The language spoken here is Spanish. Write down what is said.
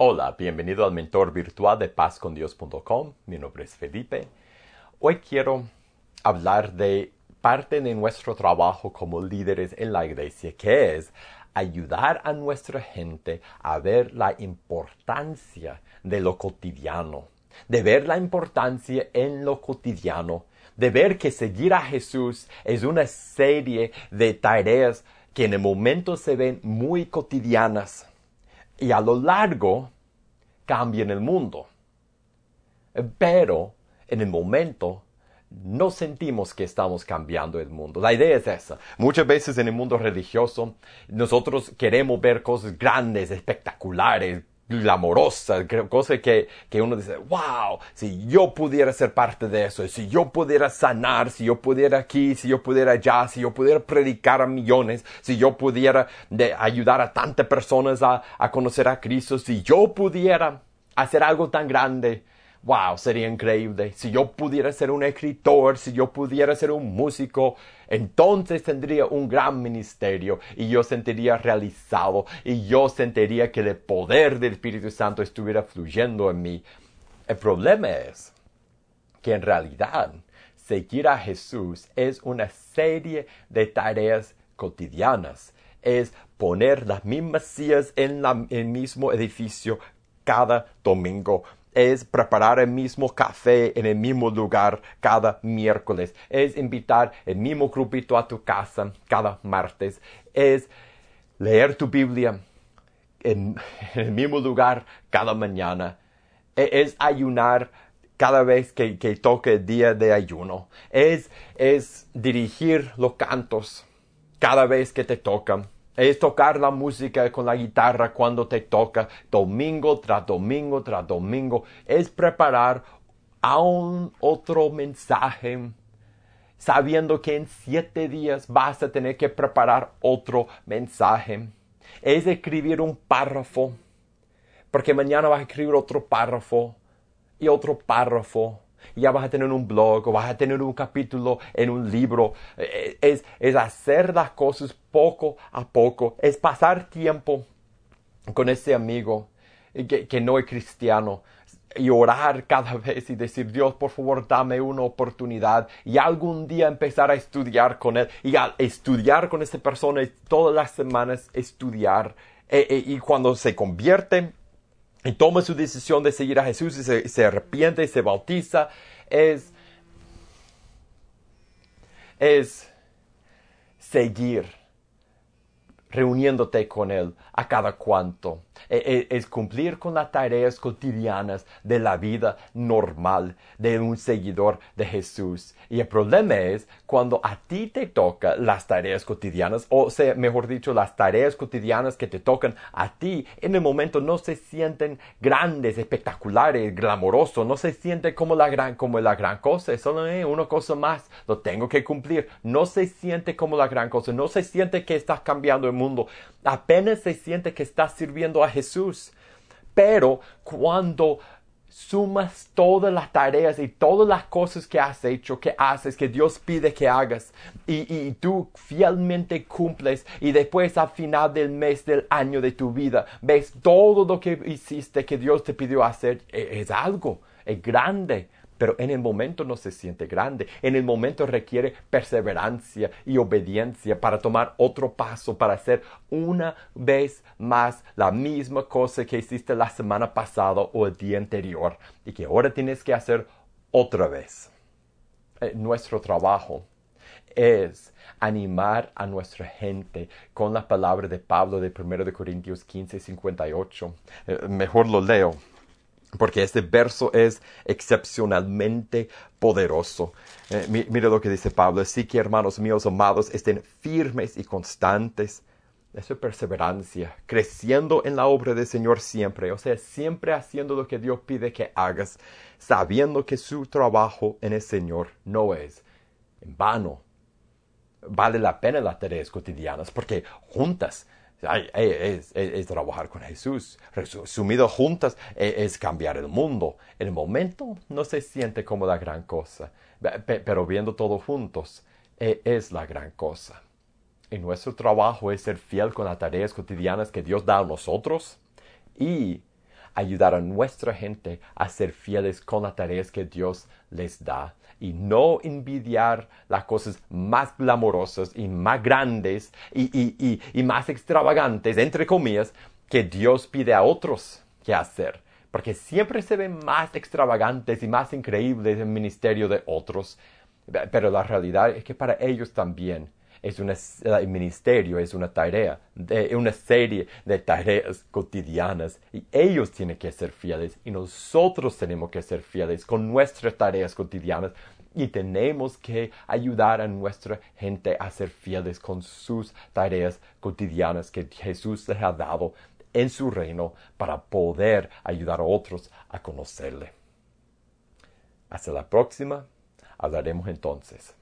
Hola, bienvenido al mentor virtual de pazcondios.com. Mi nombre es Felipe. Hoy quiero hablar de parte de nuestro trabajo como líderes en la iglesia, que es ayudar a nuestra gente a ver la importancia de lo cotidiano, de ver la importancia en lo cotidiano, de ver que seguir a Jesús es una serie de tareas que en el momento se ven muy cotidianas y a lo largo cambian el mundo. Pero en el momento no sentimos que estamos cambiando el mundo. La idea es esa. Muchas veces en el mundo religioso nosotros queremos ver cosas grandes, espectaculares, glamorosas, cosas que uno dice, wow, si yo pudiera ser parte de eso, si yo pudiera sanar, si yo pudiera aquí, si yo pudiera allá, si yo pudiera predicar a millones, si yo pudiera ayudar a tantas personas a conocer a Cristo, si yo pudiera hacer algo tan grande, wow, sería increíble. Si yo pudiera ser un escritor, si yo pudiera ser un músico, entonces tendría un gran ministerio y yo sentiría realizado y yo sentiría que el poder del Espíritu Santo estuviera fluyendo en mí. El problema es que en realidad seguir a Jesús es una serie de tareas cotidianas. Es poner las mismas sillas en el mismo edificio cada domingo. Es preparar el mismo café en el mismo lugar cada miércoles. Es invitar el mismo grupito a tu casa cada martes. Es leer tu Biblia en el mismo lugar cada mañana. Es ayunar cada vez que toque el día de ayuno. Es dirigir los cantos cada vez que te tocan. Es tocar la música con la guitarra cuando te toca, domingo tras domingo tras domingo. Es preparar aún otro mensaje, sabiendo que en 7 días vas a tener que preparar otro mensaje. Es escribir un párrafo, porque mañana vas a escribir otro párrafo y otro párrafo. Y ya vas a tener un blog o vas a tener un capítulo en un libro. Es hacer las cosas poco a poco. Es pasar tiempo con ese amigo que no es cristiano. Y orar cada vez y decir, Dios, por favor, dame una oportunidad. Y algún día empezar a estudiar con él. Y a estudiar con esa persona y todas las semanas estudiar. Y cuando se convierte y toma su decisión de seguir a Jesús y se arrepiente y se bautiza, es seguir reuniéndote con Él a cada cuanto. Es cumplir con las tareas cotidianas de la vida normal de un seguidor de Jesús. Y el problema es cuando a ti te tocan las tareas cotidianas, o sea, mejor dicho, las tareas cotidianas que te tocan a ti, en el momento no se sienten grandes, espectaculares, glamorosos, no se siente como la gran cosa, es solo una cosa más, lo tengo que cumplir. No se siente como la gran cosa, no se siente que estás cambiando el mundo, apenas se siente que estás sirviendo a Jesús. Pero cuando sumas todas las tareas y todas las cosas que has hecho, que haces, que Dios pide que hagas, y tú fielmente cumples, y después al final del mes, del año de tu vida, ves todo lo que hiciste, que Dios te pidió hacer, es algo, es grande. Pero en el momento no se siente grande. En el momento requiere perseverancia y obediencia para tomar otro paso, para hacer una vez más la misma cosa que hiciste la semana pasada o el día anterior y que ahora tienes que hacer otra vez. Nuestro trabajo es animar a nuestra gente con la palabra de Pablo de 1 Corintios 15:58. Mejor lo leo, porque este verso es excepcionalmente poderoso. Mire lo que dice Pablo. Así que, hermanos míos amados, estén firmes y constantes. Eso es perseverancia, creciendo en la obra del Señor siempre. O sea, siempre haciendo lo que Dios pide que hagas, sabiendo que su trabajo en el Señor no es en vano. Vale la pena las tareas cotidianas, porque juntas es trabajar con Jesús. Resumido juntas es cambiar el mundo. En el momento no se siente como la gran cosa, pero viendo todo juntos es la gran cosa. Y nuestro trabajo es ser fiel con las tareas cotidianas que Dios da a nosotros y ayudar a nuestra gente a ser fieles con las tareas que Dios les da y no envidiar las cosas más glamorosas y más grandes y más extravagantes, entre comillas, que Dios pide a otros que hacer. Porque siempre se ven más extravagantes y más increíbles en el ministerio de otros. Pero la realidad es que para ellos también el ministerio es una tarea, una serie de tareas cotidianas. Y ellos tienen que ser fieles y nosotros tenemos que ser fieles con nuestras tareas cotidianas. Y tenemos que ayudar a nuestra gente a ser fieles con sus tareas cotidianas que Jesús les ha dado en su reino para poder ayudar a otros a conocerle. Hasta la próxima. Hablaremos entonces.